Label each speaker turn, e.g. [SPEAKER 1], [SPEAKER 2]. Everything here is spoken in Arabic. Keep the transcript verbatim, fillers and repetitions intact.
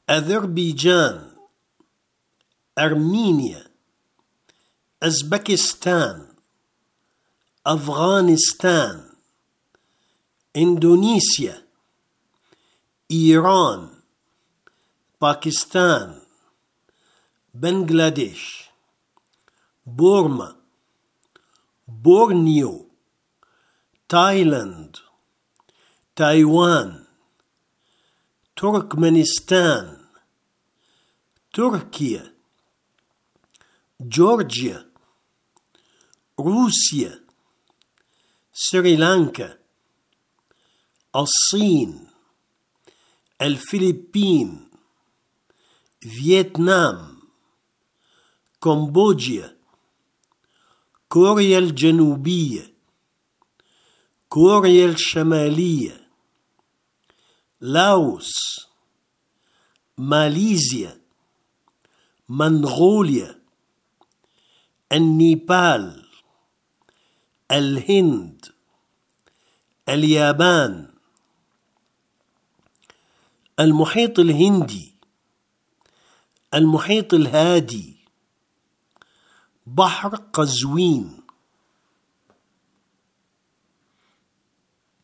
[SPEAKER 1] أذربيجان، أرمينيا، أوزبكستان، أفغانستان، إندونيسيا، إيران، باكستان، بنغلاديش، بورما، بورنيو، تايلاند، تايوان، تركمانستان، تركيا، جورجيا، روسيا، سريلانكا، الصين، الفلبين، فيتنام، كمبوديا، كوريا الجنوبية، كوريا الشمالية، لاوس، ماليزيا، منغوليا، النيبال، الهند، اليابان، المحيط الهندي، المحيط الهادي، بحر قزوين،